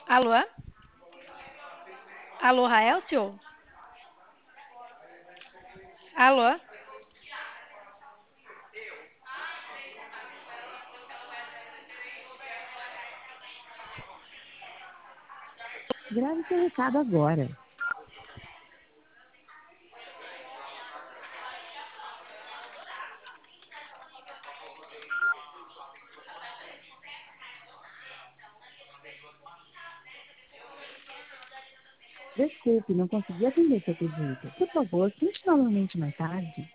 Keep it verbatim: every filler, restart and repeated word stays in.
Alô? Alô, Raelcio? Alô? Grave seu recado agora. Desculpe, não consegui atender seu pedido. Por favor, tente novamente mais tarde.